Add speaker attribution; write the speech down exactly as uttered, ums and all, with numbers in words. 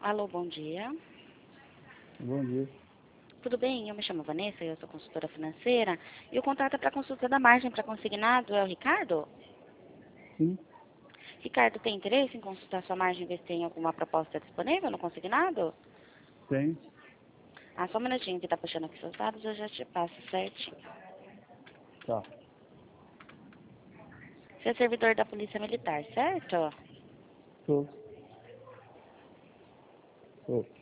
Speaker 1: Alô, bom dia.
Speaker 2: Bom dia.
Speaker 1: Tudo bem? Eu me chamo Vanessa, eu sou consultora financeira. E o contrato é para consulta da margem para consignado é o Ricardo?
Speaker 2: Sim,
Speaker 1: Ricardo, tem interesse em consultar sua margem e ver se tem alguma proposta disponível no consignado?
Speaker 2: tem.
Speaker 1: Ah, só um minutinho que tá puxando aqui seus dados, eu já te passo certinho.
Speaker 2: Tá.
Speaker 1: Você é servidor da Polícia Militar, certo?
Speaker 2: Tô. Tô.